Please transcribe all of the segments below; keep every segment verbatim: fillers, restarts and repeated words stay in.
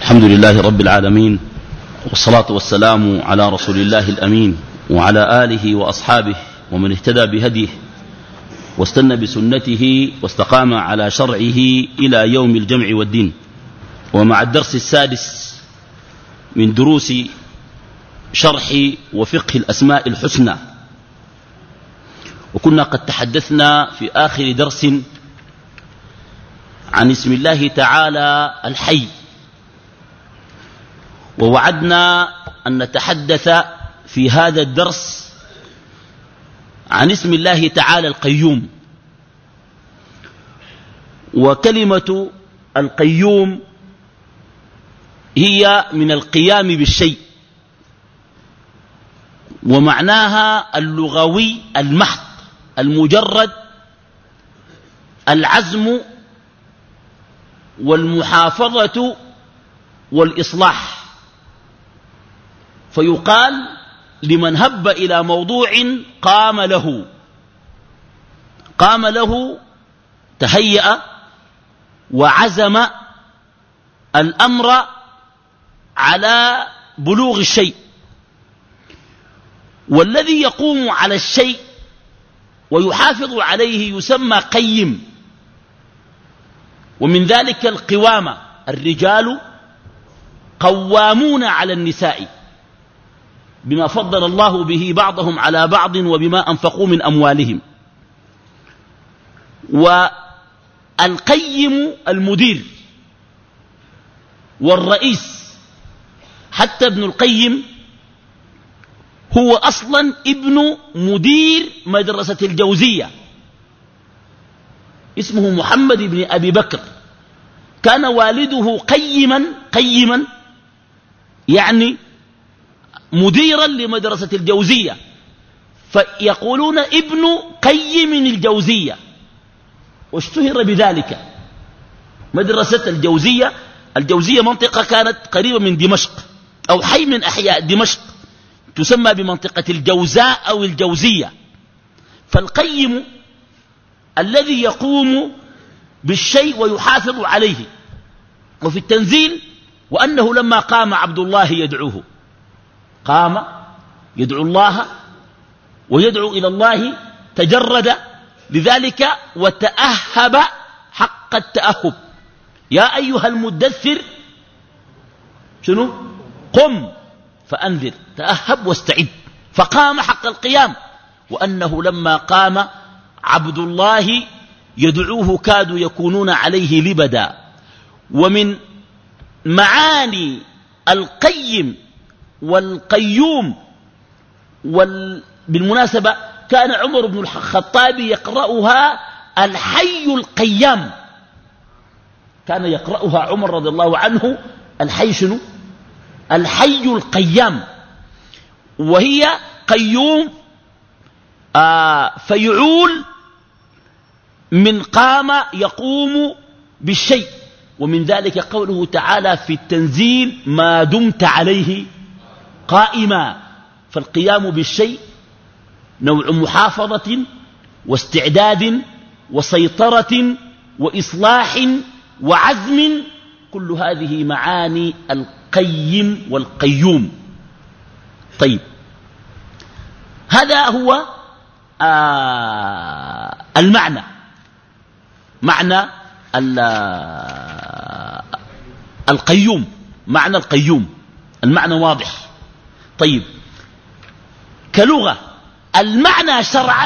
الحمد لله رب العالمين، والصلاة والسلام على رسول الله الأمين وعلى آله وأصحابه ومن اهتدى بهديه واستنى بسنته واستقام على شرعه إلى يوم الجمع والدين. ومع الدرس السادس من دروس شرح وفقه الأسماء الحسنى، وكنا قد تحدثنا في آخر درس عن اسم الله تعالى الحي، ووعدنا أن نتحدث في هذا الدرس عن اسم الله تعالى القيوم. وكلمة القيوم هي من القيام بالشيء، ومعناها اللغوي المحض المجرد العزم والمحافظة والإصلاح. فيقال لمن هب إلى موضوع قام له، قام له تهيأ وعزم الأمر على بلوغ الشيء. والذي يقوم على الشيء ويحافظ عليه يسمى قيم. ومن ذلك القوامة، الرجال قوامون على النساء بما فضل الله به بعضهم على بعض وبما أنفقوا من أموالهم. والقيم المدير والرئيس. حتى ابن القيم هو أصلا ابن مدير مدرسة الجوزية، اسمه محمد بن أبي بكر. كان والده قيما قيما يعني مديرا لمدرسة الجوزية، فيقولون ابن قيم الجوزية، واشتهر بذلك. مدرسة الجوزية، الجوزية منطقة كانت قريبة من دمشق أو حي من أحياء دمشق، تسمى بمنطقة الجوزاء أو الجوزية. فالقيم الذي يقوم بالشيء ويحافظ عليه. وفي التنزيل: وأنه لما قام عبد الله يدعوه، قام يدعو الله ويدعو إلى الله، تجرد لذلك وتأهب حق التأهب. يا أيها المدثر شنو؟ قم فأنذر، تأهب واستعد. فقام حق القيام. وأنه لما قام عبد الله يدعوه كادوا يكونون عليه لبدا. ومن معاني القيم والقيوم وال... بالمناسبة كان عمر بن الخطاب يقرأها الحي القيام، كان يقرأها عمر رضي الله عنه الحي شنو؟ الحي القيام. وهي قيوم آه فيعول من قام يقوم بالشيء. ومن ذلك قوله تعالى في التنزيل: ما دمت عليه قائما. فالقيام بالشيء نوع محافظة واستعداد وسيطرة وإصلاح وعزم، كل هذه معاني القيم والقيوم. طيب، هذا هو آه المعنى، معنى القيوم، معنى القيوم. المعنى واضح. طيب، كلغة المعنى شرعا،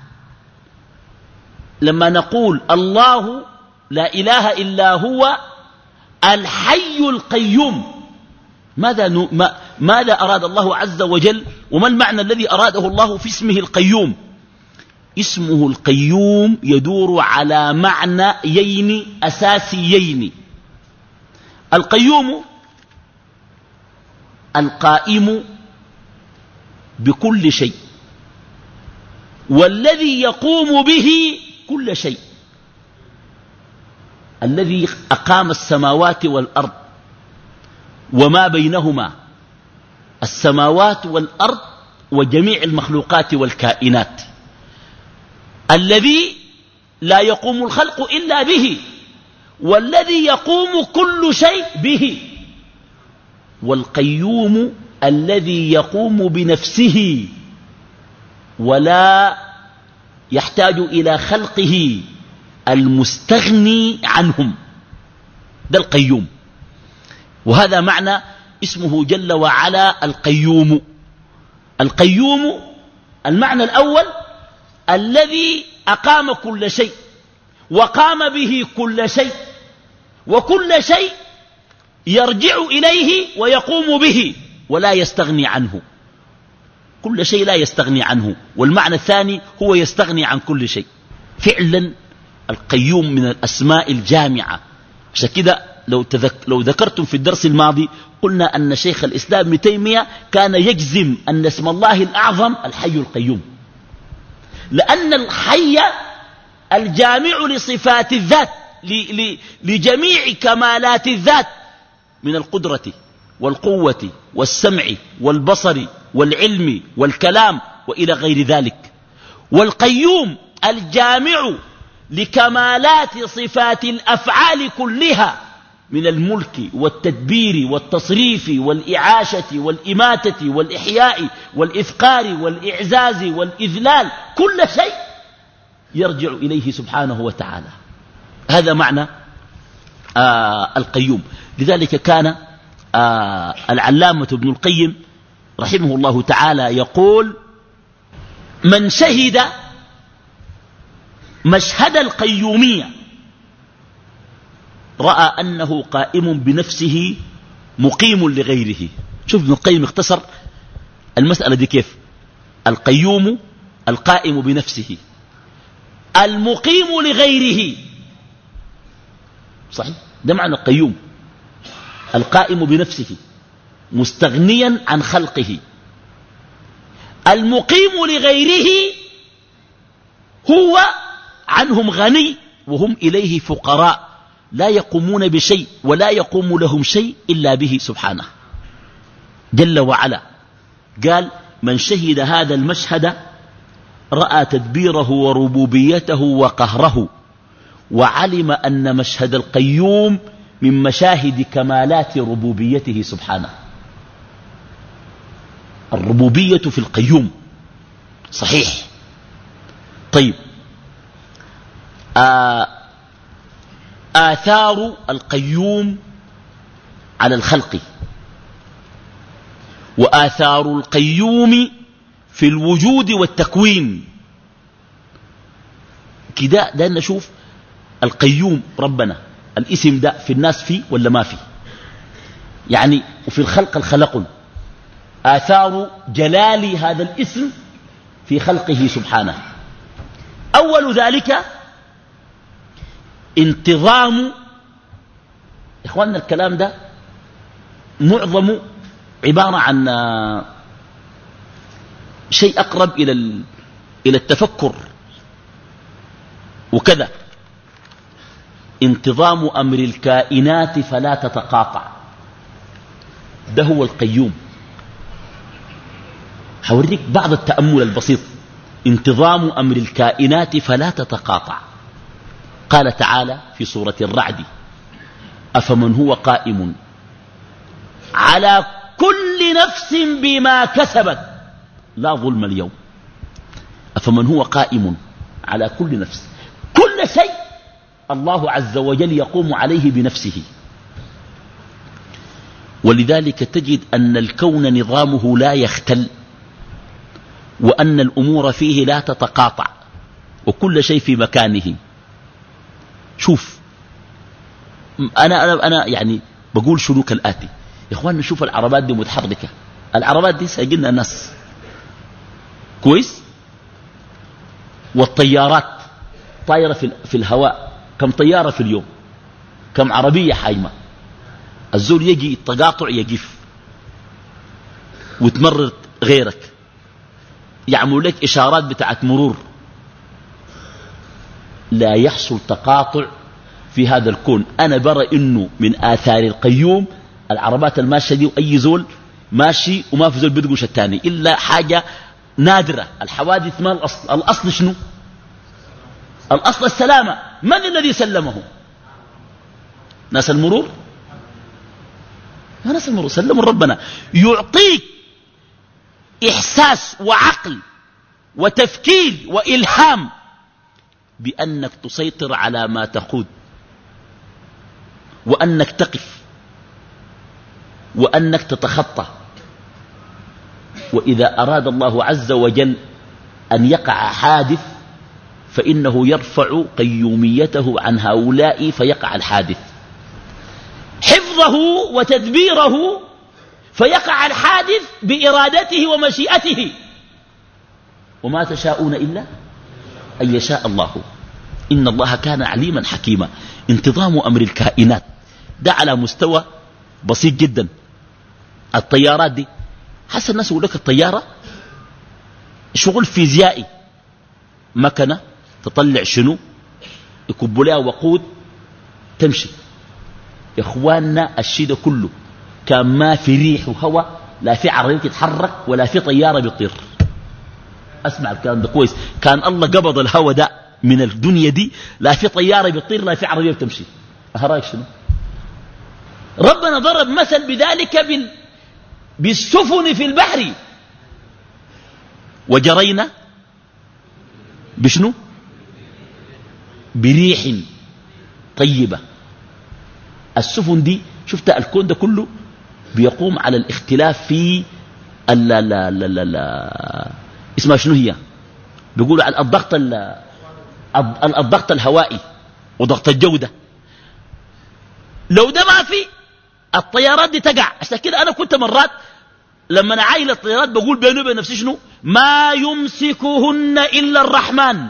لما نقول الله لا إله إلا هو الحي القيوم، ماذا, ن... ما... ماذا أراد الله عز وجل؟ وما المعنى الذي أراده الله في اسمه القيوم؟ اسمه القيوم يدور على معنيين أساسيين. القيوم القائم بكل شيء، والذي يقوم به كل شيء. الذي أقام السماوات والأرض وما بينهما، السماوات والأرض وجميع المخلوقات والكائنات. الذي لا يقوم الخلق إلا به، والذي يقوم كل شيء به. والقيوم الذي يقوم بنفسه ولا يحتاج إلى خلقه المستغني عنهم، ده القيوم. وهذا معنى اسمه جل وعلا القيوم. القيوم المعنى الأول الذي أقام كل شيء وقام به كل شيء، وكل شيء يرجع إليه ويقوم به ولا يستغني عنه، كل شيء لا يستغني عنه. والمعنى الثاني هو يستغني عن كل شيء. فعلا القيوم من الأسماء الجامعة. عشان كده لو, تذك لو ذكرتم في الدرس الماضي قلنا أن شيخ الإسلام ابن تيمية كان يجزم أن اسم الله الأعظم الحي القيوم، لأن الحي الجامع لصفات الذات لجميع كمالات الذات من القدرة والقوة والسمع والبصر والعلم والكلام وإلى غير ذلك. والقيوم الجامع لكمالات صفات الأفعال كلها من الملك والتدبير والتصريف والإعاشة والإماتة والإحياء والإفقار والإعزاز والإذلال، كل شيء يرجع إليه سبحانه وتعالى. هذا معنى آه القيوم. لذلك كان آه العلامة ابن القيم رحمه الله تعالى يقول: من شهد مشهد القيومية رأى أنه قائم بنفسه مقيم لغيره. شوف ابن القيم اختصر المسألة دي كيف: القيوم القائم بنفسه المقيم لغيره. صحيح، ده معنى القيوم، القائم بنفسه مستغنيا عن خلقه. المقيم لغيره هو عنهم غني وهم إليه فقراء، لا يقومون بشيء ولا يقوم لهم شيء إلا به سبحانه جل وعلا. قال: من شهد هذا المشهد رأى تدبيره وربوبيته وقهره، وعلم أن مشهد القيوم من مشاهد كمالات ربوبيته سبحانه. الربوبية في القيوم صحيح. طيب، آه آثار القيوم على الخلق، وآثار القيوم في الوجود والتكوين. كده ده نشوف القيوم ربنا الاسم ده في الناس فيه ولا ما فيه، يعني وفي الخلق الخلق آثار جلال هذا الاسم في خلقه سبحانه. أول ذلك انتظام. إخواننا الكلام ده معظم عبارة عن شيء أقرب إلى إلى التفكر وكذا. انتظام أمر الكائنات فلا تتقاطع، ده هو القيوم. حوريك بعض التأمل البسيط. انتظام أمر الكائنات فلا تتقاطع. قال تعالى في سورة الرعد: أفمن هو قائم على كل نفس بما كسبت لا ظلم اليوم. أفمن هو قائم على كل نفس، كل شيء الله عز وجل يقوم عليه بنفسه. ولذلك تجد أن الكون نظامه لا يختل، وأن الأمور فيه لا تتقاطع، وكل شيء في مكانه. شوف، أنا, أنا, أنا يعني بقول شنو كالآتي: يا إخوان نشوف العربات دي متحركة، العربات دي سايقلنا الناس كويس، والطيارات طايرة في, في الهواء. كم طيارة في اليوم؟ كم عربية حايمة؟ الزول يجي التقاطع يقف وتمرر غيرك، يعمل لك إشارات بتاعت مرور. لا يحصل تقاطع في هذا الكون. أنا برى إنه من آثار القيوم العربات الماشية دي، وأي زول ماشي وما في زول بيدقش الثاني إلا حاجة نادرة. الحوادث ما الأصل. الأصل شنو؟ الأصل السلامة. من الذي سلمه؟ ناس المرور؟ ما نسلم سلم ربنا يعطيك إحساس وعقل وتفكير وإلهام بأنك تسيطر على ما تقود، وأنك تقف، وأنك تتخطى. وإذا أراد الله عز وجل أن يقع حادث فإنه يرفع قيوميته عن هؤلاء فيقع الحادث، حفظه وتدبيره فيقع الحادث بإرادته ومشيئته. وما تشاءون إلا أن يشاء الله، إن الله كان عليما حكيما. انتظام أمر الكائنات ده على مستوى بسيط جدا. الطيارات دي حسن الناس يقول لك الطيارة شغل فيزيائي، مكنة تطلع شنو، يكبوا لها وقود تمشي. يا اخواننا الشيء ده كله كان ما في ريح وهواء، لا في عربية تتحرك ولا في طيارة بتطير. اسمع الكلام ده كويس، كان الله قبض الهواء ده من الدنيا دي، لا في طيارة بتطير لا في عربية بتمشي. أهرايك شنو؟ ربنا ضرب مثل بذلك بال... بالسفن في البحر، وجرينا بشنو؟ بريح طيبة. السفن دي شفت الكون ده كله بيقوم على الاختلاف في ال ال ال ال ال اسمها شنو هي، بيقولوا على الضغط الضغط الهوائي وضغط الجودة. لو ده ما في الطيارات دي تقع. عشان كده أنا كنت مرات لما أنا عايل الطيارات بقول بيني وبين نفسي شنو، ما يمسكهن إلا الرحمن.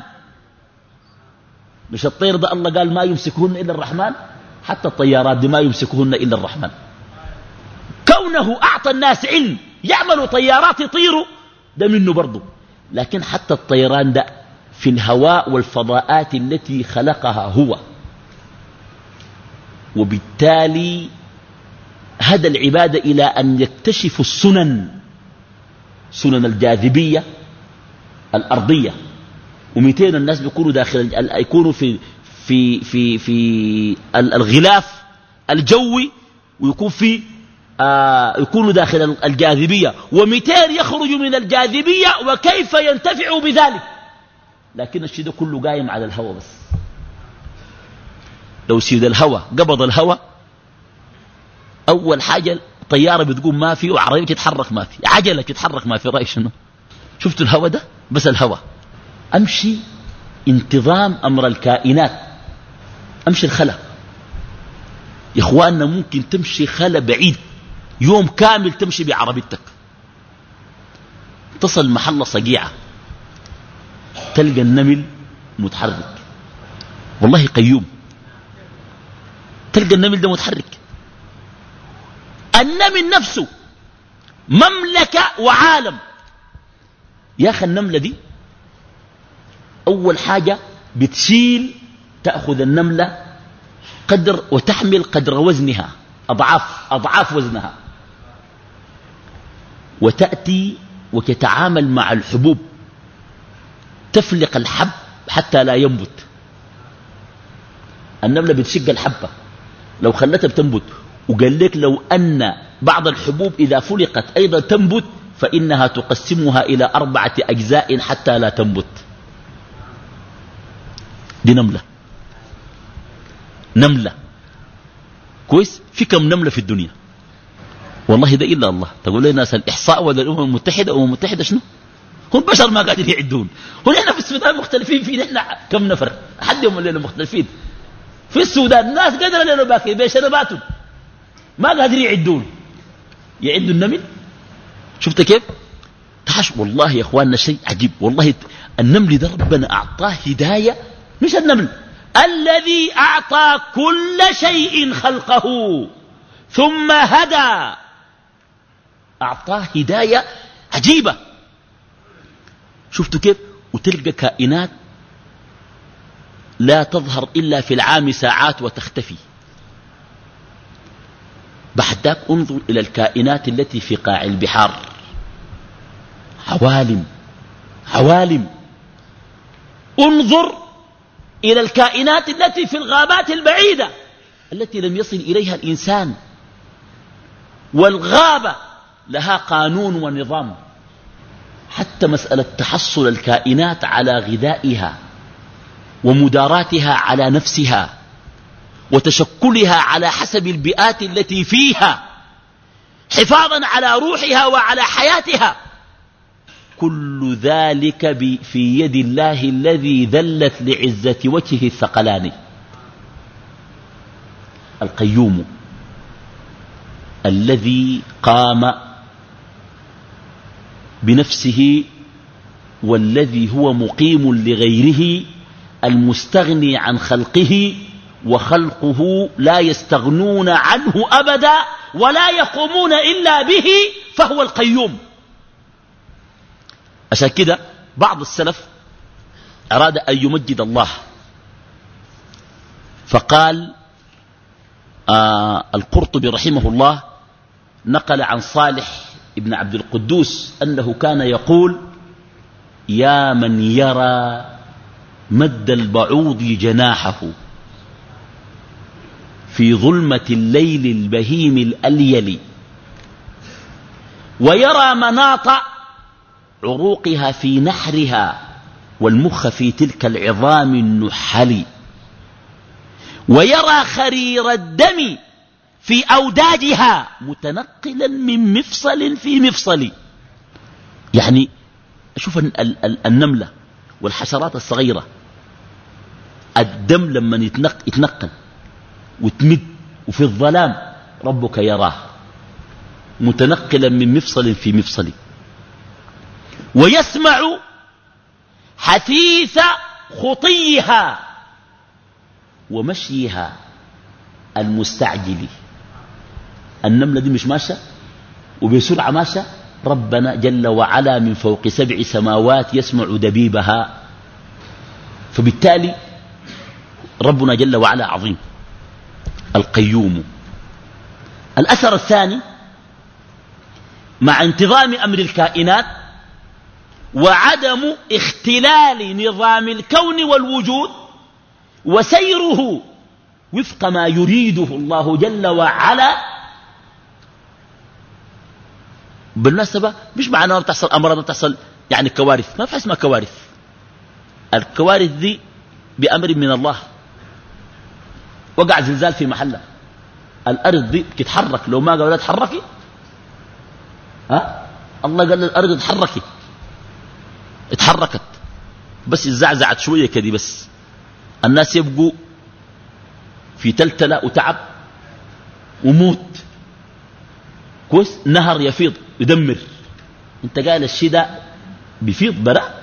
مش الطير ده الله قال ما يمسكهن إلا الرحمن، حتى الطيارات دي ما يمسكهن إلا الرحمن. كونه أعطى الناس علم يعملوا طيارات يطيروا ده منه برضه، لكن حتى الطيران ده في الهواء والفضاءات التي خلقها هو. وبالتالي هدى العبادة إلى أن يكتشفوا السنن، سنن الجاذبية الأرضية. ومئتين الناس بيكونوا داخل يكونوا في في في في الغلاف الجوي، ويكون في آه يكونوا داخل الجاذبية، ومئتين يخرجوا من الجاذبية وكيف ينتفعوا بذلك. لكن الشيء ده كله قايم على الهوى بس. لو سيد الهوى قبض الهوى، أول حاجة طيارة بتقوم ما في، وعربية تتحرك ما في، عجلة تتحرك ما في. رأي شنو؟ شفتوا الهوى ده بس الهوى. أمشي انتظام أمر الكائنات، أمشي الخلا. يا إخواننا ممكن تمشي خلا بعيد يوم كامل تمشي بعربيتك، تصل محل صقيعة تلقى النمل متحرك، والله قيوم، تلقى النمل ده متحرك. النمل نفسه مملكة وعالم. يا أخي النملة دي أول حاجة بتشيل، تأخذ النملة قدر وتحمل قدر وزنها، أضعاف أضعاف وزنها، وتأتي وتتعامل مع الحبوب، تفلق الحب حتى لا ينبت. النملة بتشق الحبة لو خلتها بتنبت. وقال لك لو أن بعض الحبوب إذا فلقت أيضا تنبت فإنها تقسمها إلى أربعة أجزاء حتى لا تنبت. دي نملة، نملة كويس. في كم نملة في الدنيا؟ والله ده إلا الله. تقول لي ناس الإحصاء ولا الأمم المتحدة؟ الأمم المتحدة شنو؟ هم بشر ما قاعدين يعدون. هو نحن في السودان مختلفين في نحن كم نفر حد يوم الليلة مختلفين في السودان. الناس قدر لنا باكي بشرباتهم ما قادرين يعدون، يعدوا النمل. شفت كيف؟ تحش والله يا اخواننا شيء عجيب. والله النمل ده ربنا اعطاه هدايه، مش النمل الذي اعطى كل شيء خلقه ثم هدى، اعطاه هدايه عجيبه. شفتوا كيف؟ وتلقى كائنات لا تظهر الا في العام ساعات وتختفي. بعدك انظر إلى الكائنات التي في قاع البحار، عوالم عوالم. انظر إلى الكائنات التي في الغابات البعيدة التي لم يصل إليها الإنسان. والغابة لها قانون ونظام. حتى مسألة تحصل الكائنات على غذائها ومداراتها على نفسها وتشكلها على حسب البيئات التي فيها حفاظا على روحها وعلى حياتها، كل ذلك في يد الله الذي ذلت لعزة وجهه الثقلان. القيوم الذي قام بنفسه والذي هو مقيم لغيره، المستغني عن خلقه وخلقه لا يستغنون عنه أبدا ولا يقومون إلا به، فهو القيوم. عشان كده بعض السلف أراد أن يمجد الله فقال آه القرطبي رحمه الله نقل عن صالح ابن عبد القدوس أنه كان يقول: يا من يرى مد البعوض جناحه في ظلمة الليل البهيم الأليل، ويرى مناط عروقها في نحرها والمخ في تلك العظام النحل، ويرى خرير الدم في أوداجها متنقلا من مفصل في مفصل. يعني شوف النملة والحشرات الصغيرة، الدم لما يتنقل وتمد وفي الظلام ربك يراه متنقلا من مفصل في مفصل، ويسمع حثيث خطيها ومشيها المستعجل. النملة دي مش ماشية وبسرعة ماشية، ربنا جل وعلا من فوق سبع سماوات يسمع دبيبها، فبالتالي ربنا جل وعلا عظيم. القيوم. الأثر الثاني مع انتظام أمر الكائنات وعدم اختلال نظام الكون والوجود وسيره وفق ما يريده الله جل وعلا. بالمناسبة مش معنى ما بتحصل أمراض ما بتحصل يعني كوارث، ما في اسمها كوارث. الكوارث دي بأمر من الله. وقع زلزال في محله، الأرض دي تتحرك، لو ما قالوا لا تحركي ها الله قال للأرض اتحركي، اتحركت بس اتزعزعت شوية كده، بس الناس يبقوا في تلتلة وتعب وموت. كويس، نهر يفيض يدمر، انت قال الشيء ده بيفيض براء،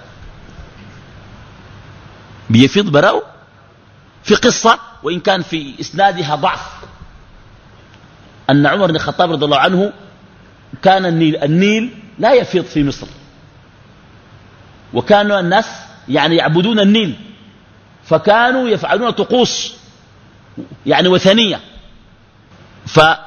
بيفيض براء. في قصة وإن كان في إسنادها ضعف، أن عمر بن الخطاب رضي الله عنه كان النيل, النيل لا يفيض في مصر، وكانوا الناس يعني يعبدون النيل، فكانوا يفعلون طقوس يعني وثنية. فعمرو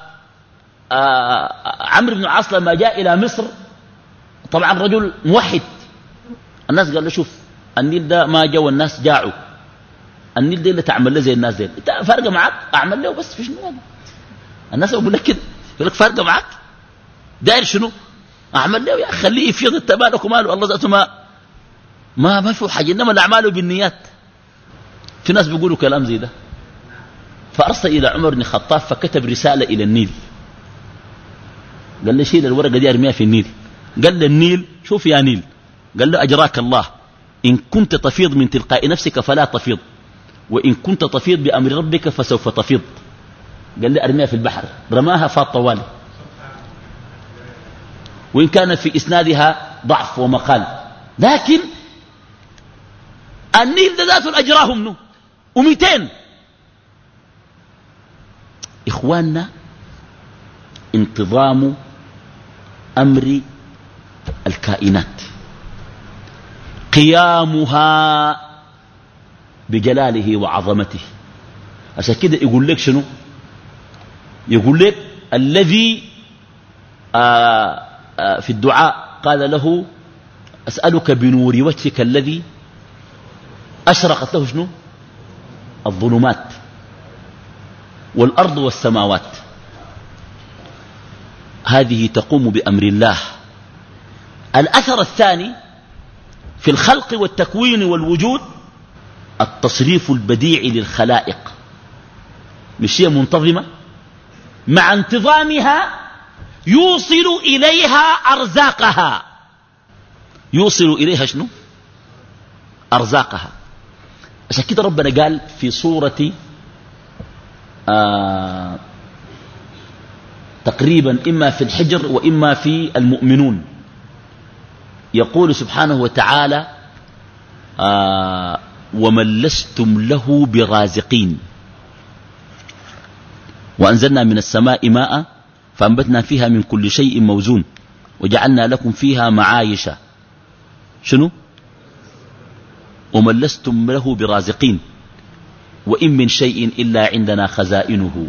بن العاص لما جاء إلى مصر، طبعا رجل موحد، الناس قال له شوف النيل ده ما جاء والناس جاعوا، النيل ده اللي تعمل له زي الناس دي، انت فارقه معك اعمل له بس في شنو يعني؟ الناس يقول لك كده، يقول لك فارقه معك داير شنو اعمل له يا خليه يفيض التبارك وماله، الله ذاته ما ما ما في حاجه، انما الاعمال بالنيات. في ناس بيقولوا كلام زي ده. فارسل الى عمر بن الخطاب فكتب رساله الى النيل، قال له شيل الورقه دي ارميها في النيل. قال له النيل شوف يا نيل، قال له اجراك الله، ان كنت تفيض من تلقاء نفسك فلا تفيض، وإن كنت تفيض بأمر ربك فسوف تفيض. قال لي أرميها في البحر، رماها فاض طوالي، وإن كان في إسنادها ضعف ومقال، لكن النيل ده ذاته الأجراه منه ومئتين. إخواننا، انتظام أمر الكائنات، قيامها بجلاله وعظمته. عشان كده يقول لك شنو؟ يقول لك الذي آآ آآ في الدعاء قال له أسألك بنور وجهك الذي أشرقت له شنو؟ الظلمات والأرض والسماوات. هذه تقوم بأمر الله. الأثر الثاني في الخلق والتكوين والوجود التصريف البديع للخلائق، مش هي منتظمة؟ مع انتظامها يوصل إليها أرزاقها. يوصل إليها شنو؟ أرزاقها. عشان كده ربنا قال في سورة آه تقريبا إما في الحجر وإما في المؤمنون، يقول سبحانه وتعالى آه ومن لستم له برازقين وأنزلنا من السماء ماء فأنبتنا فيها من كل شيء موزون وجعلنا لكم فيها معايش. شنو؟ ومن لستم له برازقين وإن من شيء إلا عندنا خزائنه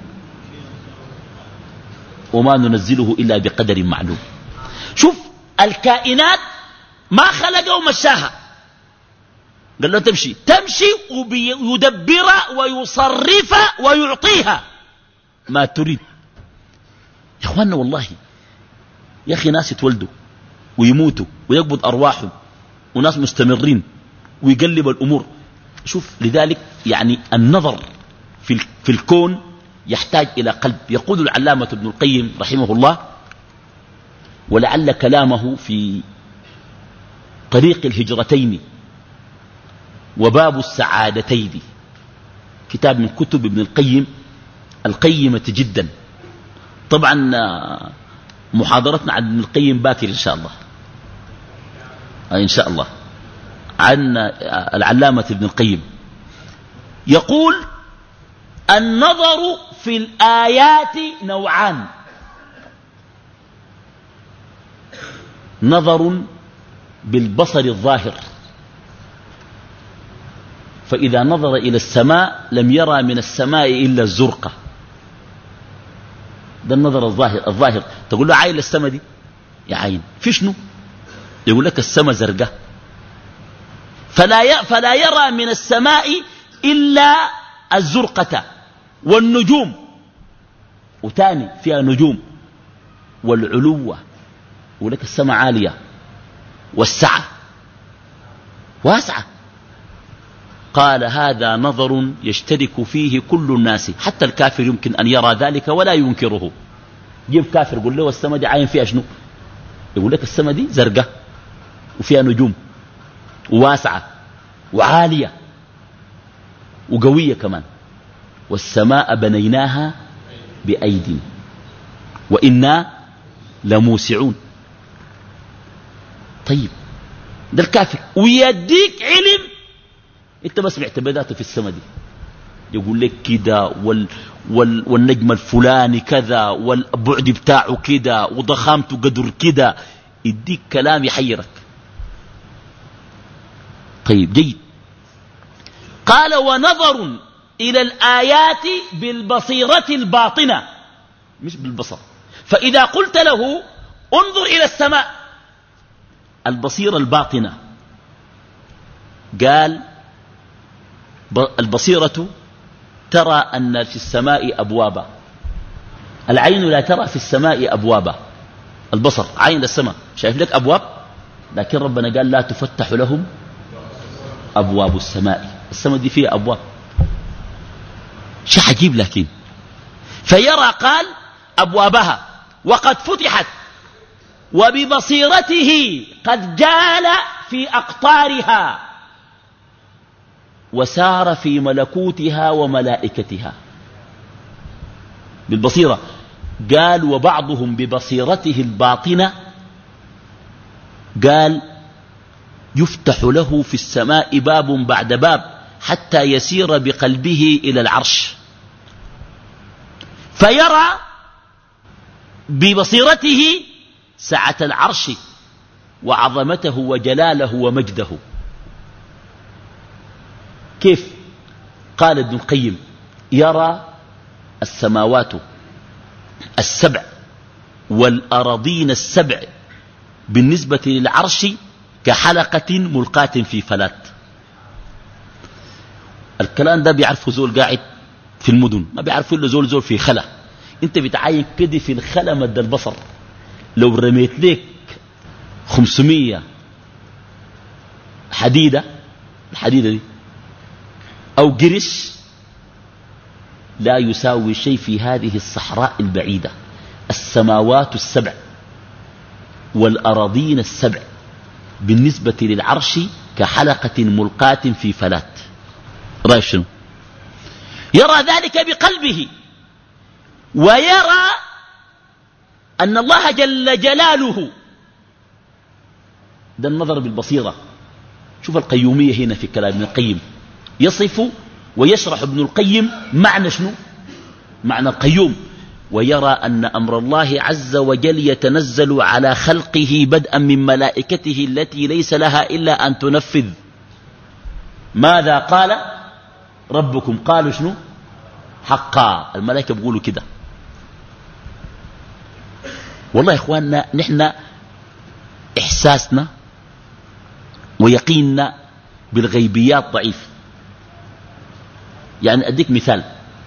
وما ننزله إلا بقدر معلوم. شوف الكائنات ما خلق ومشاها، قال له تمشي تمشي ويدبر ويصرف ويعطيها ما تريد. يا اخواننا والله يا اخي ناس يتولدوا ويموتوا ويقبض أرواحهم وناس مستمرين ويقلب الأمور. شوف لذلك يعني النظر في, في الكون يحتاج إلى قلب. يقول العلامة ابن القيم رحمه الله، ولعل كلامه في طريق الهجرتين وباب السعادتين، كتاب من كتب ابن القيم القيمة جدا. طبعا محاضرتنا عن ابن القيم باكر إن شاء الله، إن شاء الله عن العلامة ابن القيم. يقول النظر في الآيات نوعان: نظر بالبصر الظاهر، فإذا نظر إلى السماء لم يرى من السماء إلا الزرقة. ده النظر الظاهر. الظاهر تقول له عاين السماء دي، يا عين في شنو؟ يقول لك السماء زرقاء. فلا ي... فلا يرى من السماء إلا الزرقة والنجوم، وتاني فيها نجوم والعلوة، يقول لك السماء عالية والسعة واسعة. قال هذا نظر يشترك فيه كل الناس، حتى الكافر يمكن أن يرى ذلك ولا ينكره. جيب كافر يقول له السماء دي عاين فيها شنو؟ يقول لك السماء دي زرقاء وفيها نجوم وواسعة وعالية وقوية كمان. والسماء بنيناها بأيد وإنا لموسعون. طيب ده الكافر ويديك علم انت بس باعتماداته في السماء دي، يقول لك كده وال وال والنجم الفلاني كذا والبعد بتاعه كده وضخامته قدر كده، يديك كلام يحيرك. طيب جيد. قال ونظر إلى الآيات بالبصيرة الباطنة مش بالبصر. فإذا قلت له انظر إلى السماء، البصيرة الباطنة، قال البصيرة ترى أن في السماء أبوابا. العين لا ترى في السماء أبوابا. البصر عين السماء شايف لك أبواب، لكن ربنا قال لا تفتح لهم أبواب السماء. السماء دي فيها أبواب، شيء عجيب. لكن فيرى قال أبوابها وقد فتحت وببصيرته قد جال في أقطارها وسار في ملكوتها وملائكتها. بالبصيرة قال وبعضهم ببصيرته الباطنة قال يفتح له في السماء باب بعد باب حتى يسير بقلبه إلى العرش، فيرى ببصيرته سعة العرش وعظمته وجلاله ومجده. كيف؟ قال ابن القيم يرى السماوات السبع والأراضين السبع بالنسبة للعرش كحلقة ملقاة في فلات. الكلام ده بيعرفه زول قاعد في المدن، ما بيعرفه إلا زول زول في خلا. انت بتعاين كده في الخلا مد البصر، لو رميت لك خمسمية حديدة، الحديدة دي أو قرش، لا يساوي شيء في هذه الصحراء البعيدة. السماوات السبع والأراضين السبع بالنسبة للعرش كحلقة ملقاة في فلات. رأي شنو؟ يرى ذلك بقلبه، ويرى أن الله جل جلاله، ده النظر بالبصيرة. شوف القيومية هنا في كلام ابن القيم، يصف ويشرح ابن القيم معنى شنو؟ معنى القيوم. ويرى أن أمر الله عز وجل يتنزل على خلقه بدءا من ملائكته التي ليس لها إلا أن تنفذ. ماذا قال ربكم؟ قالوا شنو؟ حقا. الملائكة بيقولوا كده. والله يا إخواننا نحن إحساسنا ويقيننا بالغيبيات ضعيف. يعني أديك مثال،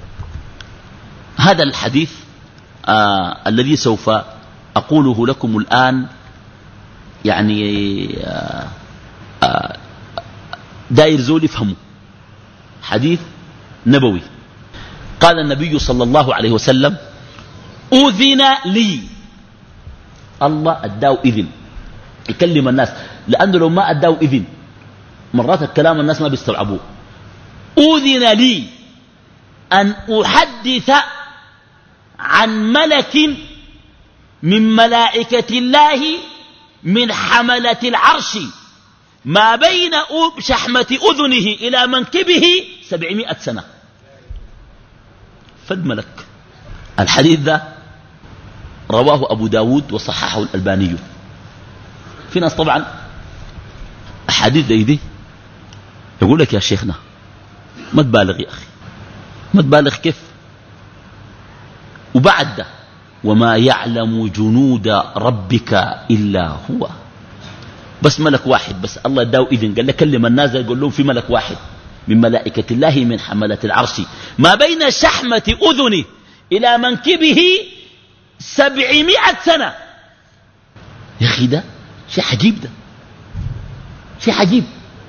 هذا الحديث آه الذي سوف أقوله لكم الآن، يعني آه آه داير زول يفهمه، حديث نبوي. قال النبي صلى الله عليه وسلم: أذن لي. الله أداه إذن يكلم الناس، لأنه لو ما أداه إذن مرات الكلام الناس ما بيستوعبوه. أذن لي أن أحدث عن ملك من ملائكة الله من حملة العرش ما بين شحمة أذنه إلى منكبه سبعمائة سنة. فالملك. الحديث ذا رواه أبو داود وصححه الألباني. في ناس طبعا أحاديث دي, دي يقول لك يا شيخنا ما تبالغ يا أخي، ما تبالغ كيف؟ وبعد ده وما يعلم جنود ربك إلا هو. بس ملك واحد بس الله اداه إذن، قال له كلم الناس يقول لهم في ملك واحد من ملائكة الله من حملة العرش ما بين شحمة أذنه إلى منكبه سبعمائة سنة. يا أخي ده شيء عجيب، ده شيء عجيب.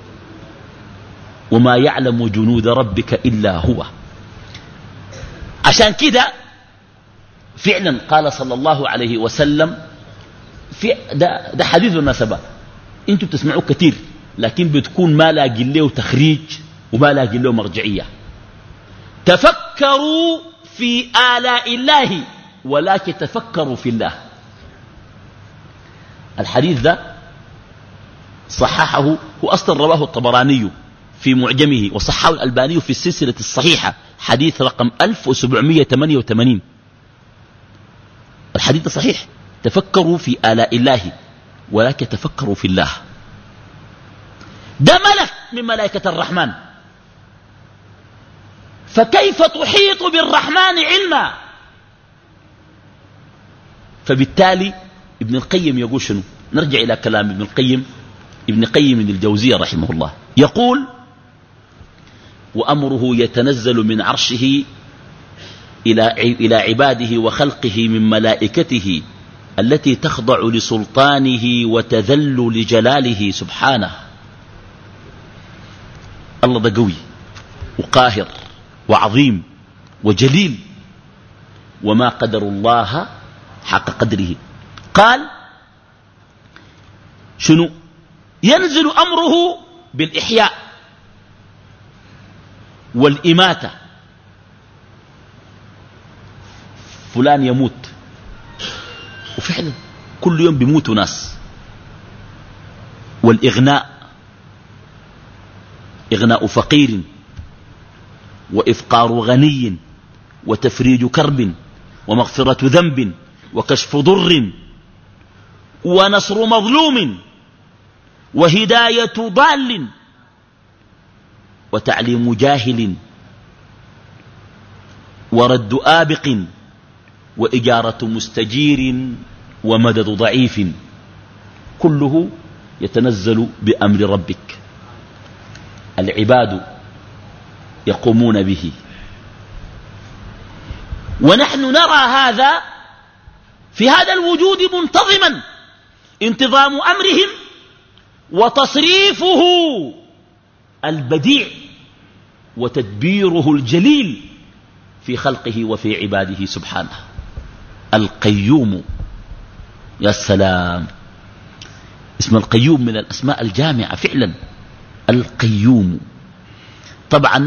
وما يعلم جنود ربك إلا هو. عشان كده فعلا قال صلى الله عليه وسلم في ده, ده حديث المناسبة، انتوا بتسمعوه كثير لكن بتكون ما لاقي له تخريج وما لاقي له مرجعية. تفكروا في آلاء الله ولكن تفكروا في الله. الحديث ده صححه، هو أصلا رواه الطبراني في معجمه وصححه الألباني في السلسلة الصحيحة حديث رقم ألف وسبعمائة وثمانية وثمانين. الحديث صحيح. تفكروا في آلاء الله ولكن تفكروا في الله. ده ملك من ملائكة الرحمن، فكيف تحيط بالرحمن علما؟ فبالتالي ابن القيم يقول شنو؟ نرجع إلى كلام ابن القيم، ابن قيم الجوزية رحمه الله يقول: وأمره يتنزل من عرشه إلى عباده وخلقه من ملائكته التي تخضع لسلطانه وتذل لجلاله سبحانه. الله ده قوي وقاهر وعظيم وجليل، وما قدر الله حق قدره. قال شنو؟ ينزل أمره بالإحياء والإماتة. فلان يموت، وفعلا كل يوم بيموتوا ناس. والإغناء، إغناء فقير وإفقار غني وتفريج كرب ومغفرة ذنب وكشف ضر ونصر مظلوم وهداية ضال وتعليم جاهل ورد آبق وإجارة مستجير ومدد ضعيف، كله يتنزل بأمر ربك. العباد يقومون به، ونحن نرى هذا في هذا الوجود منتظما، انتظام أمرهم وتصريفه البديع وتدبيره الجليل في خلقه وفي عباده سبحانه. القيوم، يا سلام، اسم القيوم من الأسماء الجامعة فعلا. القيوم. طبعا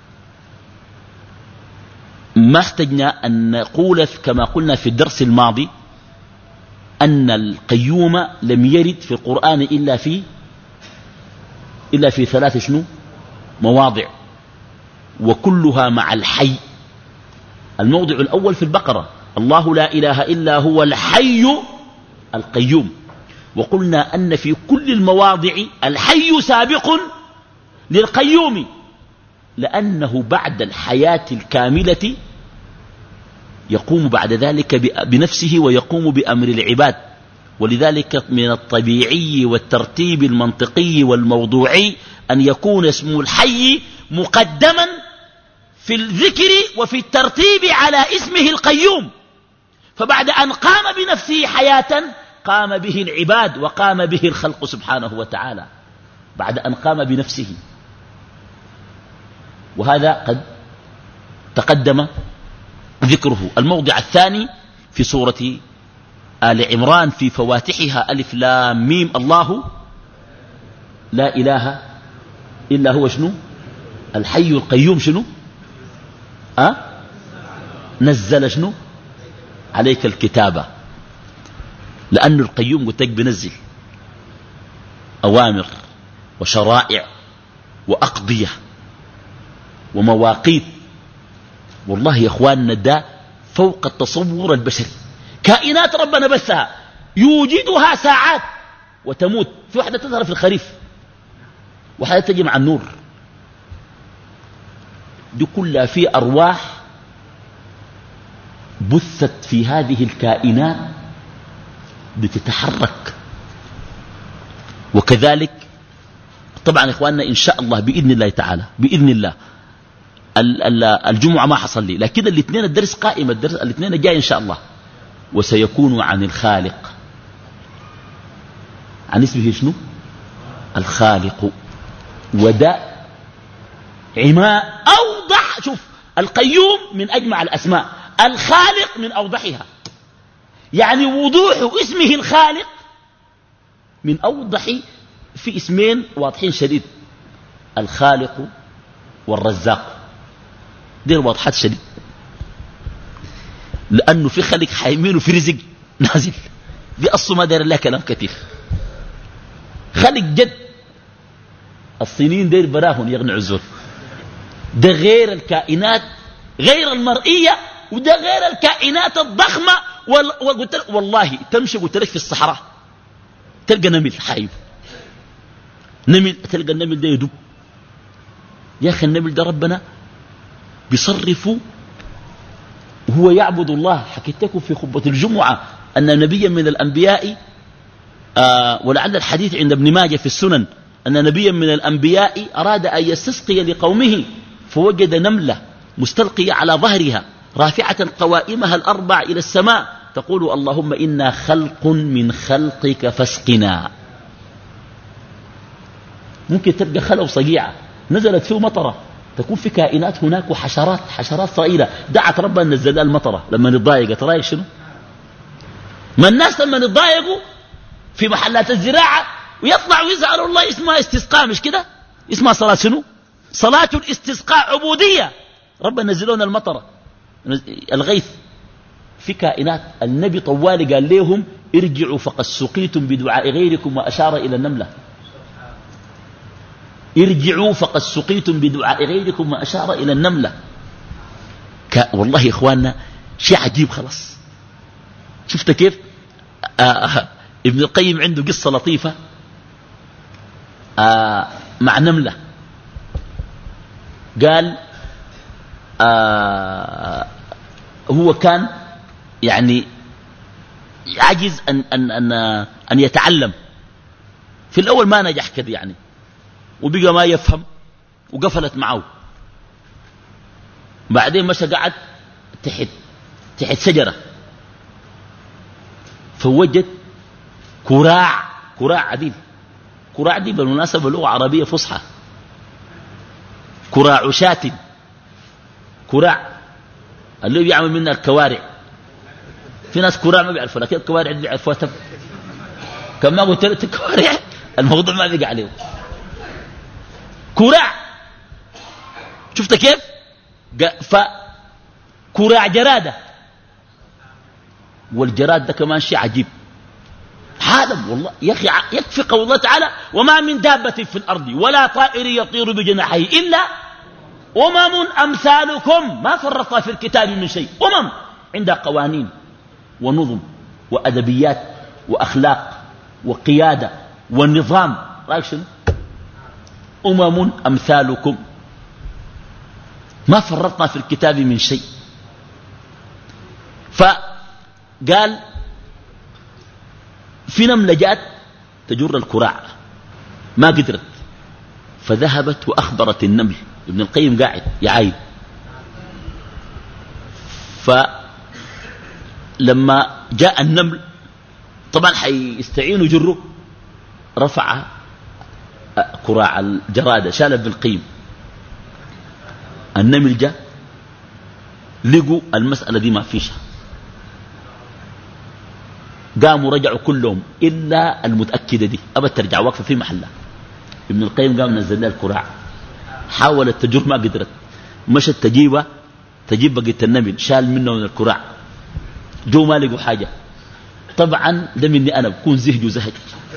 ما احتجنا أن نقول كما قلنا في الدرس الماضي أن القيوم لم يرد في القرآن إلا في إلا في ثلاث شنو مواضع، وكلها مع الحي. الموضع الأول في البقرة: الله لا إله إلا هو الحي القيوم. وقلنا أن في كل المواضع الحي سابق للقيوم، لأنه بعد الحياة الكاملة يقوم بعد ذلك بنفسه ويقوم بأمر العباد. ولذلك من الطبيعي والترتيب المنطقي والموضوعي أن يكون اسم الحي مقدما في الذكر وفي الترتيب على اسمه القيوم. فبعد أن قام بنفسه حياة قام به العباد وقام به الخلق سبحانه وتعالى، بعد أن قام بنفسه. وهذا قد تقدم ذكره. الموضع الثاني في سورة آل عمران في فواتحها: ألف لام ميم، الله لا إله إلا هو شنو الحي القيوم. شنو أه؟ نزل شنو عليك الكتابة، لأن القيوم قلت لك بنزل أوامر وشرائع وأقضية ومواقيت. والله يا أخواننا ده فوق التصور البشري. كائنات ربنا بثها يوجدها ساعات وتموت. في واحدة تظهر في الخريف، واحدة تجي مع النور. دي كلها في أرواح بثت في هذه الكائنات بتتحرك. وكذلك طبعا إخواننا إن شاء الله بإذن الله تعالى، بإذن الله الجمعة ما حصل لي، لكن الاثنين الدرس قائم، الدرس الاثنين جاي إن شاء الله. وسيكون عن الخالق، عن اسمه شنو الخالق. وده عماء أوضح. شوف، القيوم من أجمع الأسماء، الخالق من أوضحها. يعني وضوح اسمه الخالق من أوضح. في اسمين واضحين شديد: الخالق والرزاق. دي واضحات شديد، لأنه في خلق حيمين وفي رزق نازل. دي أصله ما داير لها كلام كثير. خلق جد الصينيين داير براهن يغنع الزول. ده غير الكائنات غير المرئية، وده غير الكائنات الضخمة. وال... والله تمشي قلت لك في الصحراء تلقى نمل حايب، نمل تلقى النمل ده يدب. يا أخي النمل ده ربنا بيصرفه وهو يعبد الله. حكيت لكم في خطبة الجمعة أن نبيا من الأنبياء آه ولعل الحديث عند ابن ماجه في السنن أن نبيا من الأنبياء أراد أن يستسقي لقومه فوجد نملة مستلقية على ظهرها رافعة قوائمها الأربع إلى السماء تقول: اللهم إنا خلق من خلقك فاسقنا. ممكن تلقى خلو صقيعة نزلت فيه مطرة، تكون في كائنات هناك وحشرات حشرات صغيرة دعت ربنا نزل لها المطرة لما نتضايق. ترايك شنو؟ ما الناس لما نتضايقوا في محلات الزراعة ويطلع ويزعلوا الله اسمها استسقاء، مش كده؟ اسمها صلاة شنو؟ صلاة الاستسقاء عبودية. ربنا نزلون المطرة الغيث. في كائنات النبي طوالي قال لهم: ارجعوا فقد سقيتم بدعاء غيركم، وأشار إلى النملة. ارجعوا فقد سقيتم بدعاء غيركم، وأشار إلى النملة. والله يا إخواننا شيء عجيب. خلاص شفت كيف؟ آه ابن القيم عنده قصة لطيفة آه مع نملة. قال آه هو كان يعني عاجز أن, أن, أن, أن يتعلم. في الأول ما نجح كده يعني، وبقى ما يفهم وقفلت معه. بعدين مشى قعد تحت تحت شجرة فوجد كراع، كراع عديد. كراع دي بالمناسبة لغة عربية فصحى. كراع شاة، كراع اللي بيعمل منها الكوارع. في ناس كراع ما بيعرفوا، لكن الكوارع دي بيعرفوها. تف كما قلت لك الكوارع الموضوع ما بيقع عليه. كراع شفت كيف؟ فكراع جرادة، والجراد ده كمان شيء عجيب. عالم والله يا أخي، يكفي قول الله تعالى: وما من دابة في الأرض ولا طائر يطير بجناحيه إلا أمم أمثالكم ما فرطنا في الكتاب من شيء. أمم عندها قوانين ونظم وأدبيات وأخلاق وقيادة والنظام. رأيك شنو؟ أمم أمثالكم ما فرطنا في الكتاب من شيء. فقال في نملة جاءت تجر الكراع ما قدرت، فذهبت وأخبرت النمل. ابن القيم قاعد يعايد. فلما جاء النمل طبعا حيستعينوا جره، رفع كراع الجرادة شال ابن القيم. النمل جاء لقوا المسألة دي ما فيشها، قاموا رجعوا كلهم إلا المتأكدة دي أبد ترجع واقفة في محلها. ابن القيم قام نزل لها الكراع، حاولت تجر ما قدرت، مشت تجيبها تجيب بقية النمل، شال منه من الكراع، جو ما لقوا حاجة. طبعا ده مني أنا بكون زهج وزهج،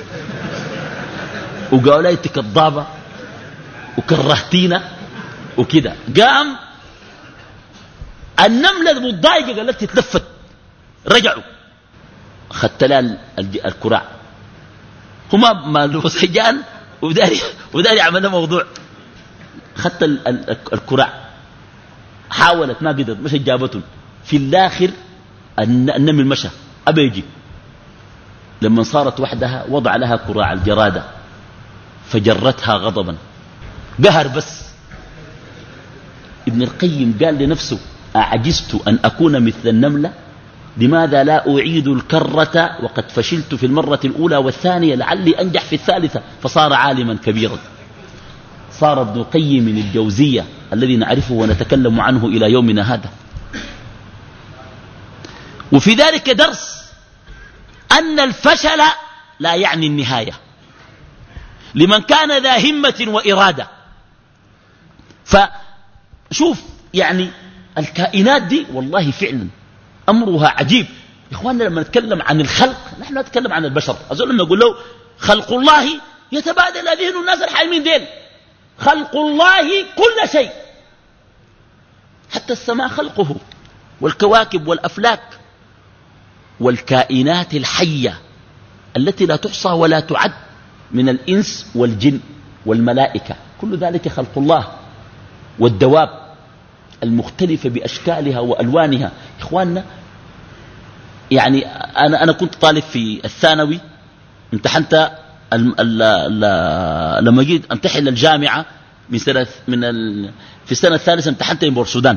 وقالوا لي تكضابة وكرهتينا وكده. قام النملة المتضايقة قالت تتلفت، رجعوا أخذت لها الكراع. هما ما الوسجان وداري وداري عملنا موضوع. أخذت الكراع، حاولت ما قدرت، مشت جابتهم. في الآخر النمل مشى أبى يجي. لما صارت وحدها وضع لها كراع الجرادة فجرتها غضبا، قهر. بس ابن القيم قال لنفسه: أعجزت أن أكون مثل النملة، لماذا لا أعيد الكرة وقد فشلت في المرة الأولى والثانية، لعلي أنجح في الثالثة. فصار عالما كبيرا. صار ابن القيم من الجوزية الذي نعرفه ونتكلم عنه إلى يومنا هذا. وفي ذلك درس أن الفشل لا يعني النهاية لمن كان ذا همة وإرادة. فشوف يعني الكائنات دي والله فعلا أمرها عجيب. إخواننا لما نتكلم عن الخلق نحن نتكلم عن البشر. أظن لما نقول له خلق الله يتبادل ذهن الناس الحايمين دين. خلق الله كل شيء، حتى السماء خلقه، والكواكب والأفلاك والكائنات الحية التي لا تحصى ولا تعد من الإنس والجن والملائكة، كل ذلك خلق الله. والدواب المختلفة بأشكالها وألوانها. إخواننا يعني أنا, أنا كنت طالب في الثانوي، امتحنت لما جيت امتحن للجامعة من سنة من ال في السنة الثالثة امتحنت من بورسودان.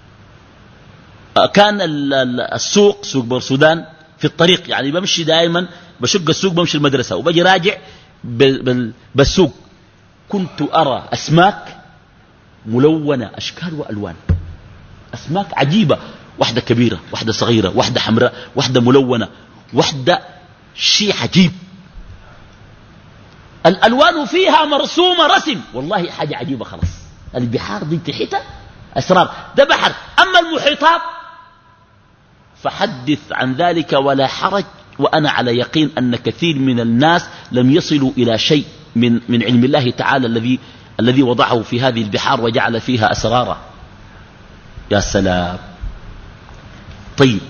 كان السوق سوق بورسودان في الطريق، يعني بمشي دائما بشق السوق بمشي المدرسة وبجي راجع بالسوق. كنت أرى أسماك ملونة أشكال وألوان، أسماك عجيبة، واحدة كبيرة واحدة صغيرة واحدة حمراء واحدة ملونة واحدة شيء عجيب. الألوان فيها مرسومة رسم، والله حاجة عجيبة. خلاص البحار دي تحتها أسرار، ده بحر. أما المحيطات فحدث عن ذلك ولا حرج. وأنا على يقين أن كثير من الناس لم يصلوا إلى شيء من, من علم الله تعالى الذي الذي وضعه في هذه البحار وجعل فيها أسرارا. يا سلام. طيب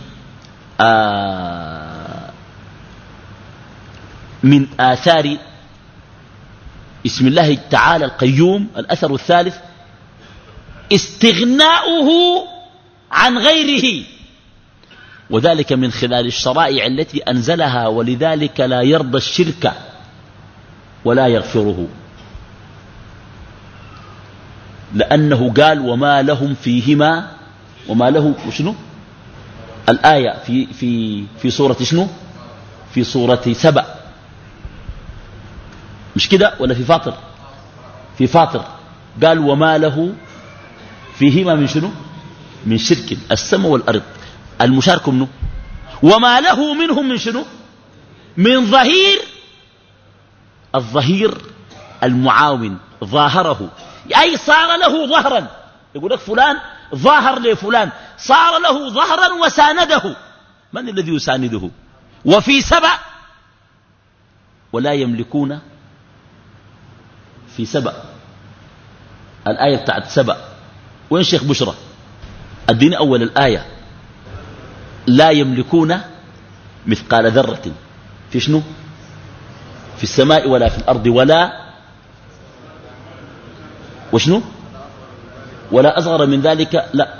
آه من آثار اسم الله تعالى القيوم الأثر الثالث استغناؤه عن غيره، وذلك من خلال الشرائع التي أنزلها، ولذلك لا يرضى الشرك ولا يغفره، لأنه قال وما لهم فيهما وما له وشنو الآية في في في سورة شنو في سورة سبأ، مش كده ولا في فاطر؟ في فاطر قال وما له فيهما من شنو؟ من شرك، السماء والأرض المشارك منه، وما له منهم من شنو؟ من ظهير. الظهير المعاون، ظاهره أي صار له ظهرا. يقول لك فلان ظاهر لفلان، صار له ظهرا وسانده. من الذي يسانده؟ وفي سبأ ولا يملكون. في سبأ الآية بتاعت سبأ وين شيخ بشرى؟ اديني أول الآية. لا يملكون مثقال ذرة في شنو؟ في السماء ولا في الأرض ولا وشنو؟ ولا أصغر من ذلك. لا.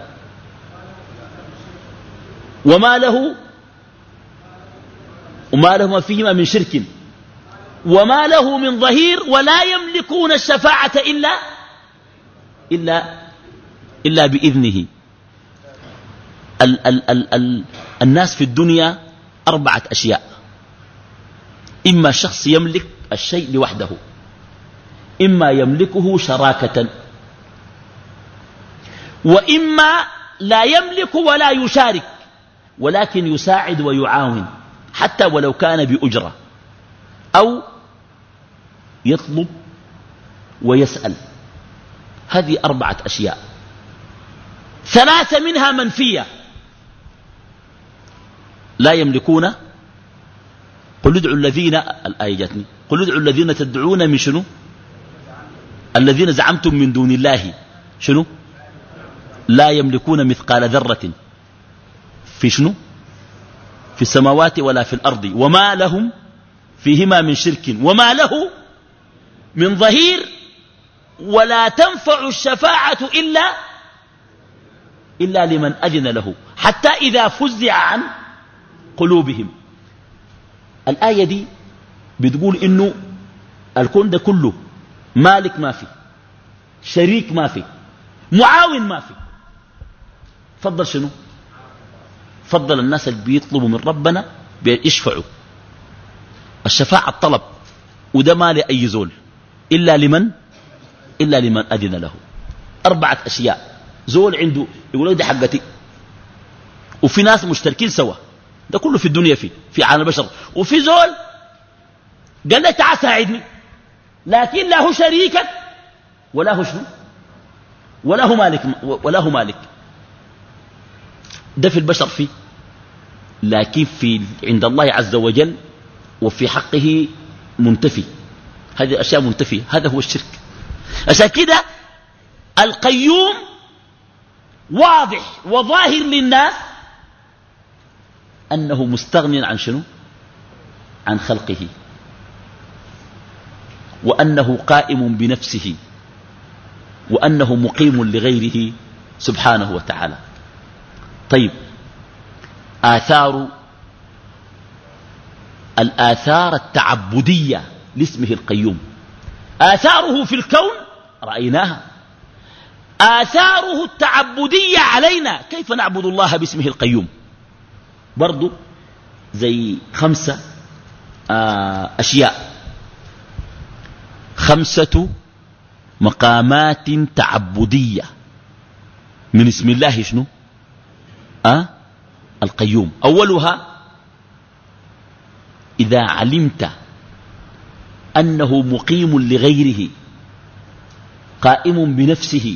وما له وما له فيهما من شرك وما له من ظهير ولا يملكون الشفاعة إلا إلا إلا بإذنه. ال ال ال ال الناس في الدنيا أربعة أشياء: إما شخص يملك الشيء لوحده، إما يملكه شراكة، وإما لا يملك ولا يشارك ولكن يساعد ويعاون حتى ولو كان بأجرة، أو يطلب ويسأل. هذه أربعة أشياء، ثلاثة منها منفية. لا يملكون. قل ادعوا الذين، الآية جاتني، قل ادعوا الذين تدعون من شنو؟ الذين زعمتم من دون الله شنو؟ لا يملكون مثقال ذرة في شنو؟ في السماوات ولا في الأرض وما لهم فيهما من شرك وما له من ظهير ولا تنفع الشفاعة إلا إلا لمن أذن له حتى إذا فزع عن قلوبهم. الآية دي بتقول إنه الكون ده كله مالك ما في، شريك ما في، معاون ما في. فضل شنو؟ فضل الناس اللي بيطلبوا من ربنا بيشفعوا. الشفاعة الطلب، وده ما لأي زول إلا لمن إلا لمن أذن له. أربعة أشياء. زول عنده يقول لك دي حقتي، وفي ناس مشتركين سوا، ده كله في الدنيا فيه في عالم البشر. وفي زول قال لك تعال ساعدني، لكن لا هو شريكك ولا هو شنو ولا هو مالك ولا هو مالك. ده في البشر فيه، لكن في عند الله عز وجل وفي حقه منتفي. هذه أشياء منتفية. هذا هو الشرك. عشان كده القيوم واضح وظاهر للناس أنه مستغن عن شنو؟ عن خلقه، وأنه قائم بنفسه، وأنه مقيم لغيره سبحانه وتعالى. طيب، آثار الآثار التعبدية لاسمه القيوم. آثاره في الكون رأيناها، آثاره التعبدية علينا. كيف نعبد الله باسمه القيوم؟ برضو زي خمسة أشياء، خمسة مقامات تعبدية من اسم الله شنو؟ أه؟ القيوم. أولها إذا علمت أنه مقيم لغيره، قائم بنفسه،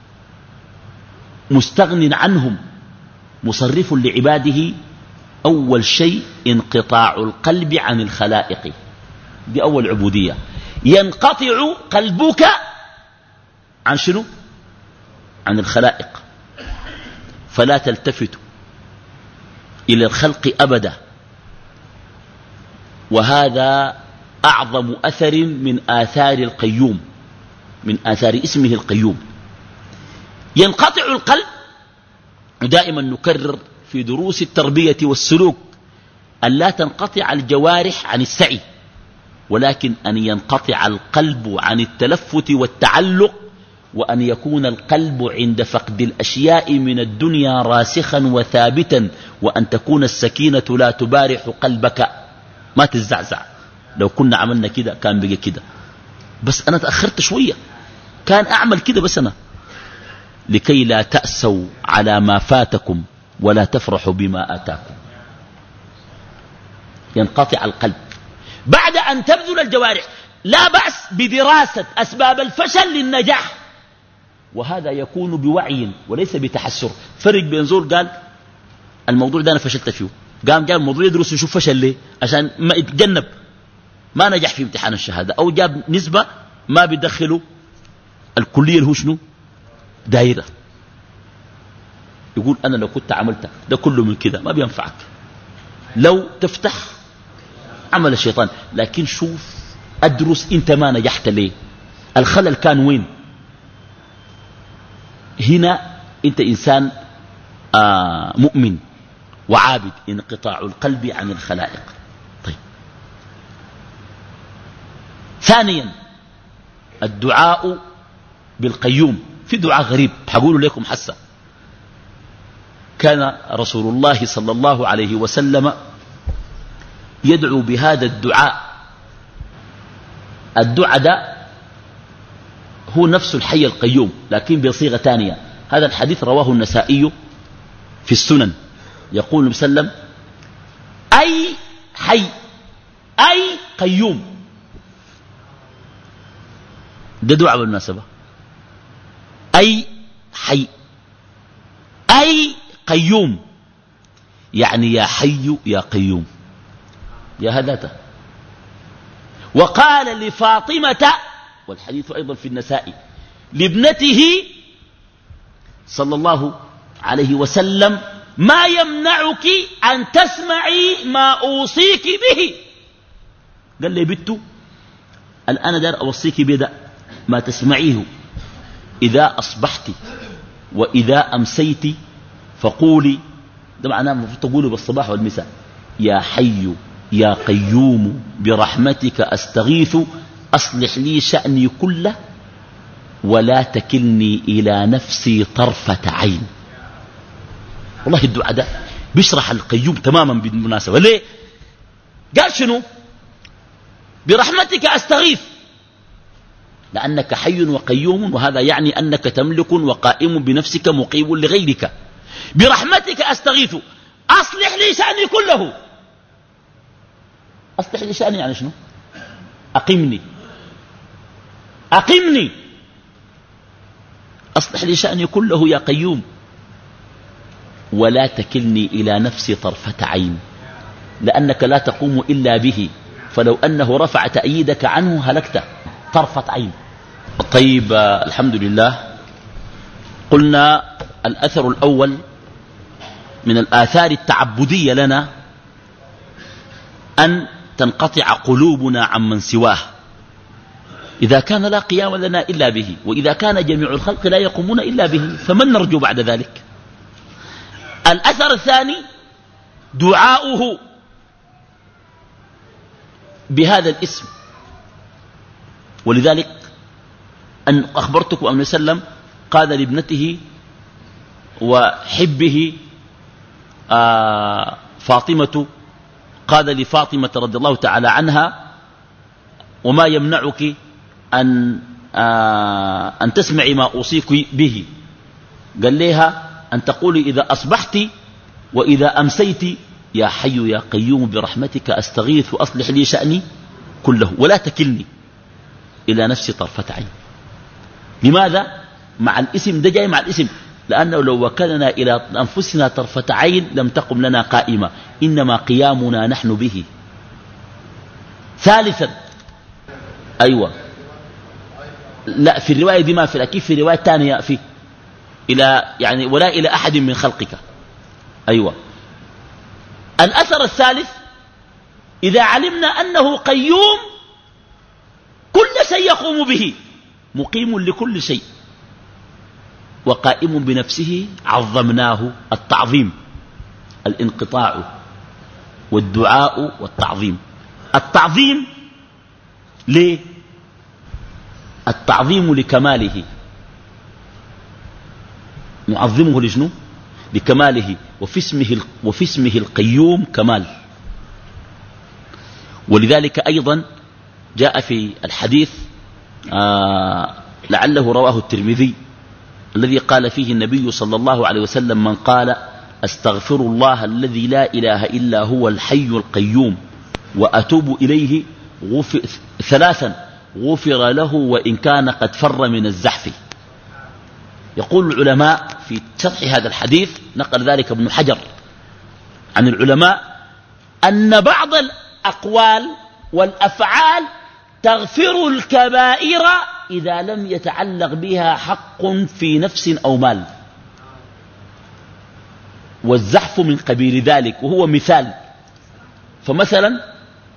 مستغن عنهم، مصرف لعباده، أول شيء انقطاع القلب عن الخلائق. دي أول عبودية. ينقطع قلبك عن شنو؟ عن الخلائق، فلا تلتفت إلى الخلق أبدا. وهذا أعظم أثر من آثار القيوم، من آثار اسمه القيوم. ينقطع القلب، ودائما نكرر في دروس التربية والسلوك أن لا تنقطع الجوارح عن السعي، ولكن أن ينقطع القلب عن التلفت والتعلق، وأن يكون القلب عند فقد الأشياء من الدنيا راسخا وثابتا، وأن تكون السكينة لا تبارح قلبك. ما تتزعزع. لو كنا عملنا كده كان بقى كده، بس أنا تأخرت شوية، كان أعمل كده بس أنا. لكي لا تأسوا على ما فاتكم ولا تفرحوا بما آتاكم. ينقطع القلب بعد أن تبذل الجوارح. لا بأس بدراسة أسباب الفشل للنجاح، وهذا يكون بوعي وليس بتحسر. فرق بين زول قال الموضوع ده أنا فشلت فيه، قام جاب الموضوع يدرس يشوف فشل ليه عشان ما يتجنب ما نجح في امتحان الشهادة، أو جاب نسبة ما بيدخله الكلية اللي هو شنو دايرة، يقول أنا لو كنت عملت ده كله من كده ما بينفعك. لو تفتح عمل الشيطان، لكن شوف أدرس أنت ما نجحت ليه، الخلل كان وين. هنا أنت إنسان آه مؤمن وعابد، انقطاع القلب عن الخلائق. طيب، ثانيا الدعاء بالقيوم. في دعاء غريب حقول لكم حسا. كان رسول الله صلى الله عليه وسلم يدعو بهذا الدعاء. الدعاء ده هو نفس الحي القيوم لكن بصيغة ثانية. هذا الحديث رواه النسائي في السنن. يقول النبي صلى الله عليه وسلم أي حي أي قيوم. ده دعاء بالمناسبة، أي حي أي قيوم، يعني يا حي يا قيوم يا هداته. وقال لفاطمة، والحديث أيضا في النسائي، لابنته صلى الله عليه وسلم ما يمنعك أن تسمعي ما أوصيك به. قال لي بنته الآن دار أوصيك بدا ما تسمعيه إذا أصبحت وإذا أمسيت فقولي، ده معناه المفروض تقولي بالصباح والمساء يا حي يا قيوم برحمتك أستغيث أصلح لي شأني كله ولا تكلني إلى نفسي طرفة عين. والله الدعاء ده بيشرح القيوم تماما بالمناسبة. ليه؟ قال شنو؟ برحمتك أستغيث، لأنك حي وقيوم، وهذا يعني أنك تملك وقائم بنفسك مقيم لغيرك. برحمتك أستغيث أصلح لي شأني كله. أصلح لي شأني يعني شنو؟ أقمني أقمني أصلح لي شأني كله يا قيوم ولا تكلني إلى نفسي طرفة عين، لأنك لا تقوم إلا به، فلو أنه رفع تأييدك عنه هلكت طرفة عين. طيب، الحمد لله. قلنا الأثر الأول من الآثار التعبدية لنا أن تنقطع قلوبنا عمن سواه إذا كان لا قيام لنا إلا به، وإذا كان جميع الخلق لا يقومون إلا به، فمن نرجو بعد ذلك؟ الأثر الثاني دعاؤه بهذا الاسم. ولذلك أن أخبرتكم أن وسلم قال لابنته وحبه آه فاطمة، قال لفاطمة رضي الله تعالى عنها وما يمنعك أن, آه أن تسمعي ما أوصيك به؟ قال لها أن تقولي إذا أصبحت وإذا أمسيت يا حي يا قيوم برحمتك أستغيث أصلح لي شأني كله ولا تكلني إلى نفسي طرفة عين. لماذا؟ مع الاسم ده جاي مع الاسم، لأنه لو وكلنا إلى أنفسنا طرفة عين لم تقم لنا قائمة، إنما قيامنا نحن به. ثالثا، أيوة، لا في الرواية دي ما في، لكن في رواية ثانية في إلى يعني ولا إلى أحد من خلقك. أيوة. الأثر الثالث إذا علمنا أنه قيوم كل شيء يقوم به، مقيم لكل شيء وقائم بنفسه، عظمناه. التعظيم، الانقطاع والدعاء والتعظيم. التعظيم ليه؟ التعظيم لكماله، نعظمه لشنو؟ لكماله. وفي اسمه, وفي اسمه القيوم كمال. ولذلك أيضا جاء في الحديث آه لعله رواه الترمذي الذي قال فيه النبي صلى الله عليه وسلم: من قال أستغفر الله الذي لا إله إلا هو الحي القيوم وأتوب إليه غفر ثلاثا غفر له وإن كان قد فر من الزحف. يقول العلماء في شرح هذا الحديث، نقل ذلك ابن حجر عن العلماء، أن بعض الأقوال والأفعال تغفر الكبائر إذا لم يتعلق بها حق في نفس أو مال، والزحف من قبيل ذلك، وهو مثال. فمثلا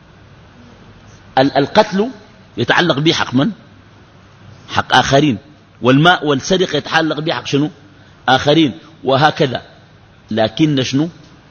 القتل يتعلق به حق من؟ حق آخرين، والماء والسرقة يتعلق به حق شنو؟ آخرين، وهكذا. لكن شنو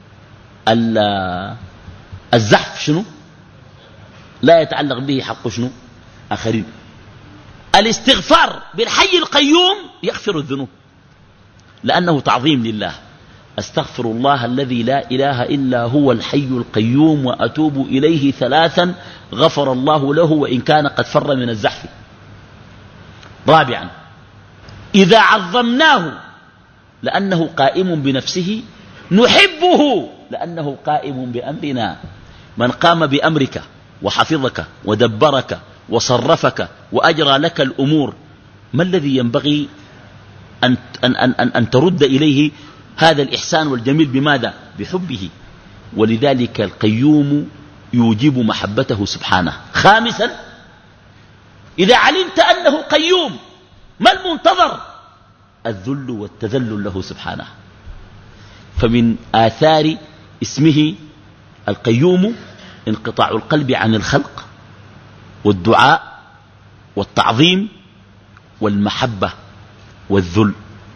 الزحف شنو؟ لا يتعلق به حق شنو؟ آخرين. الاستغفار بالحي القيوم يغفر الذنوب لأنه تعظيم لله. أستغفر الله الذي لا إله إلا هو الحي القيوم وأتوب إليه ثلاثا غفر الله له وإن كان قد فر من الزحف. رابعا، إذا عظمناه لأنه قائم بنفسه نحبه لأنه قائم بأمرنا. من قام بأمرك وحفظك ودبرك وصرفك وأجرى لك الأمور، ما الذي ينبغي أن, أن, أن, أن, أن ترد إليه هذا الإحسان والجميل؟ بماذا؟ بحبه. ولذلك القيوم يوجب محبته سبحانه. خامسا، إذا علمت أنه قيوم ما المنتظر؟ الذل والتذلل له سبحانه. فمن آثار اسمه القيوم انقطاع القلب عن الخلق والدعاء والتعظيم والمحبة والذل،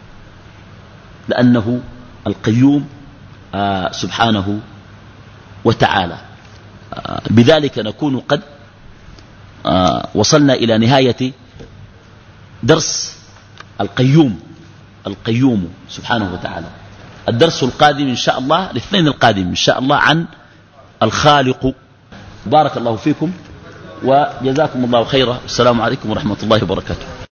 لأنه القيوم آه سبحانه وتعالى. آه بذلك نكون قد آه وصلنا إلى نهاية درس القيوم القيوم سبحانه وتعالى. الدرس القادم إن شاء الله، الاثنين القادم إن شاء الله، عن الخالق. بارك الله فيكم وجزاكم الله خيرا. السلام عليكم ورحمة الله وبركاته.